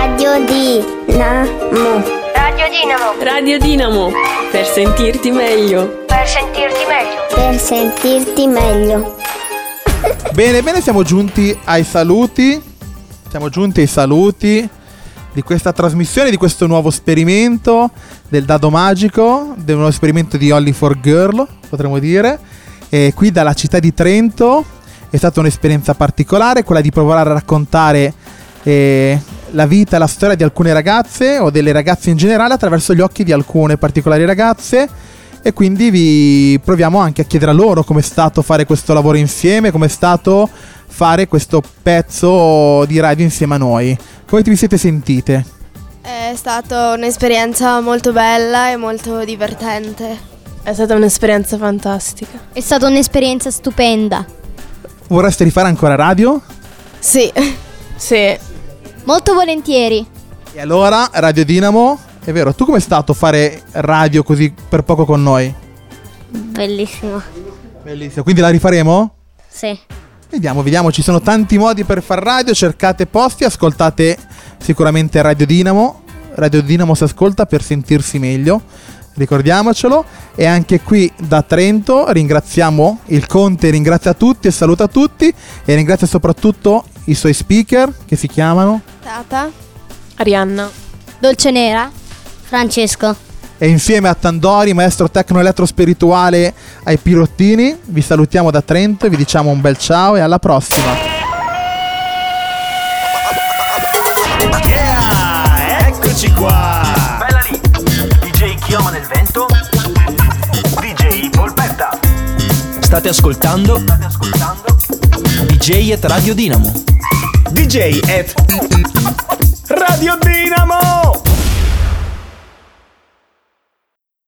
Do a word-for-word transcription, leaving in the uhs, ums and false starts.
Radio Dinamo. Radio Dinamo. Radio Dinamo. Per sentirti meglio. Per sentirti meglio. Per sentirti meglio. Bene, bene, siamo giunti ai saluti. Siamo giunti ai saluti di questa trasmissione, di questo nuovo esperimento del dado magico, del nuovo esperimento di Only for Girl, potremmo dire. E qui dalla città di Trento è stata un'esperienza particolare, quella di provare a raccontare eh, la vita e la storia di alcune ragazze o delle ragazze in generale attraverso gli occhi di alcune particolari ragazze, e quindi vi proviamo anche a chiedere a loro com'è stato fare questo lavoro insieme, com'è stato fare questo pezzo di radio insieme a noi. Come vi siete sentite? È stata un'esperienza molto bella e molto divertente. È stata un'esperienza fantastica. È stata un'esperienza stupenda. Vorreste rifare ancora radio? Sì. Sì. Molto volentieri. E allora, Radio Dinamo, è vero, tu com'è stato fare radio così per poco con noi? Bellissimo. Bellissimo, quindi la rifaremo? Sì. Vediamo, vediamo, ci sono tanti modi per far radio, cercate posti, ascoltate sicuramente Radio Dinamo. Radio Dinamo si ascolta per sentirsi meglio, ricordiamocelo. E anche qui da Trento ringraziamo il Conte, ringrazia tutti e saluta tutti, e ringrazia soprattutto i suoi speaker che si chiamano Tata, Arianna, Dolce Nera, Francesco. E insieme a Tandori, maestro tecno elettro spirituale, ai Pirottini, vi salutiamo da Trento e vi diciamo un bel ciao e alla prossima. Yeah, eccoci qua. Bella lì. D J Chioma nel vento. D J Polpetta. State ascoltando? State ascoltando? D J at Radio Dinamo. D J at Radio Dinamo.